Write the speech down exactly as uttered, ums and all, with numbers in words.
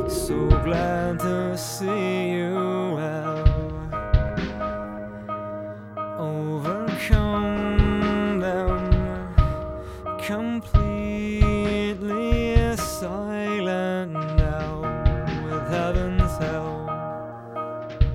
So glad to see you have overcome them, completely silent.